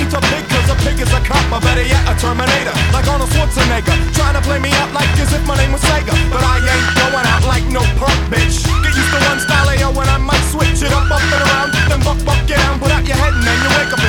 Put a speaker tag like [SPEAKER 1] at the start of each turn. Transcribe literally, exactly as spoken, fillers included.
[SPEAKER 1] eat a pig cause a pig is a cop, or better yet a Terminator, like Arnold Schwarzenegger, trying to play me out like as if my name was Sega. But I ain't going out like no punk bitch. Get used to one style, yo, and I might switch it up, up and around, then buck, buck, get down, put out your head and then you wake up